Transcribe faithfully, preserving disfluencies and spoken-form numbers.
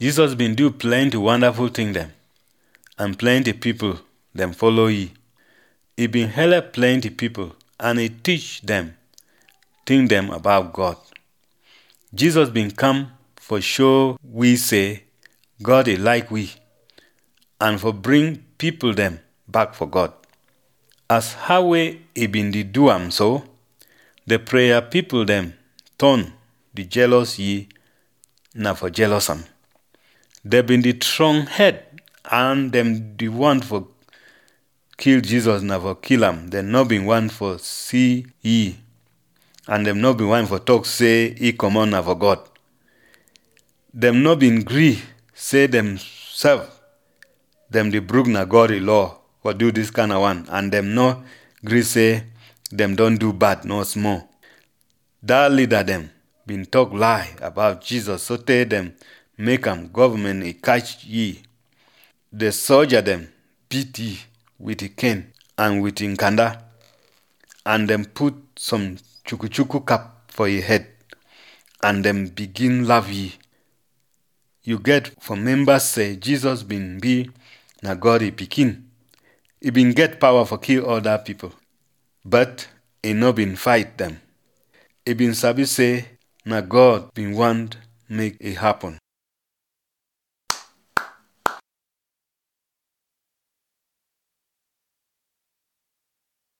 Jesus been do plenty wonderful thing them, and plenty people them follow ye. He been help plenty people, and he teach them, think them about God. Jesus been come for show we say God is like we, and for bring people them back for God. As how way he been the do am so, the prayer people them turn the jealous ye na for jealous am. They been the strong head, and them the one for kill Jesus na for kill am. They not been one for see ye, and them not been one for talk say he come on na for God. Them not been gree say themselves them the brook na God law for do this kind of one, and them not gree say them don't do bad no small. That leader them been talk lie about Jesus, so tell them make am government he catch ye. The soldier them beat ye with a cane and with in kanda, and them put some chuku-chuku cap for your head, and them begin laugh ye. You get for members say Jesus been be na God he pikin. He been get power for kill other people, but he no been fight them. He been sabi say na God been want make it happen.